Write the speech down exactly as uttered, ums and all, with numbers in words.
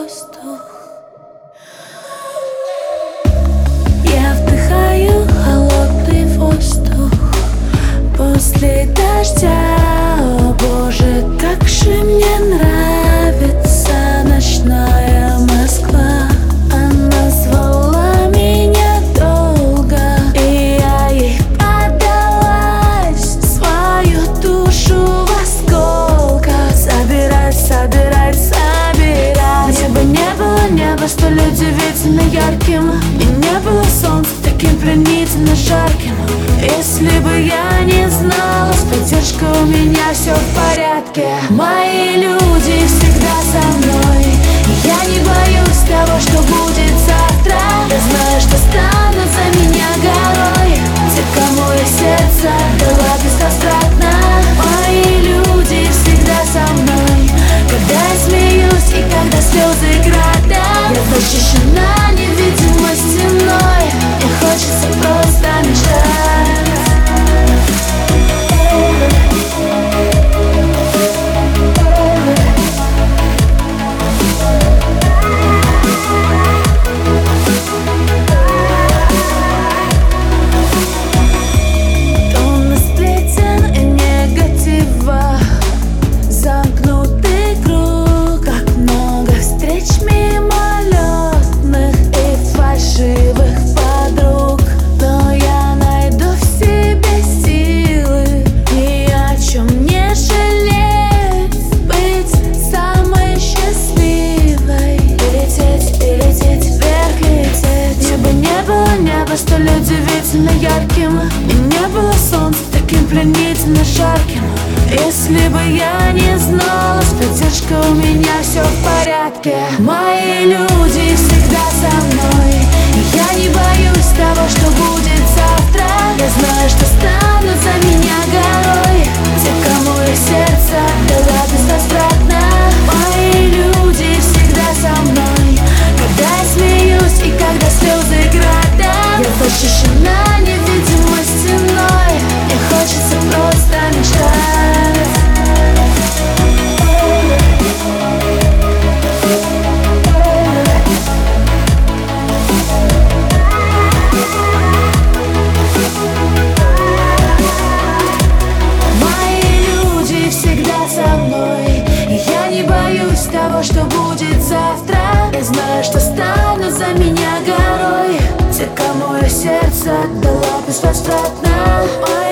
воздух. Я вдыхаю холодный воздух после дождя. О боже, как же мне нравится ночная Москва. Она звала меня долго, и я ей подалась, свою душу в осколках. Собирать, собирать, собирать. Небо не было неба столь удивительно ярким, и не было солнца таким пленительно жарким. Если бы я не знала, с поддержкой у меня все в порядке. Мои люди всегда со мной, и я не боюсь того, что будет завтра. Я знаю, что станут за меня горой те, кому я сердце отдала беспростратно. Мои люди всегда со мной, когда я смеюсь и когда слезы градом. Я защищена невидимой стеной, мне хочется просто мечтать. Столь удивительно ярким, и не было солнца таким пленительно жарким. Если бы я не знала, с поддержкой у меня все в порядке. Мои люди всегда со мной, и я не боюсь того, что будет завтра. Я знаю, что станут за меня горой те, кому я сердце отдала беспростратно. Мои люди всегда со мной, когда я смеюсь и когда слезы градом. Я защищена невидимой стеной, мне хочется просто мечтать. Мои люди всегда со мной, и я не боюсь того, что будет завтра. Я знаю, что станут за меня горой те, кому я сердце отдала беспростратно.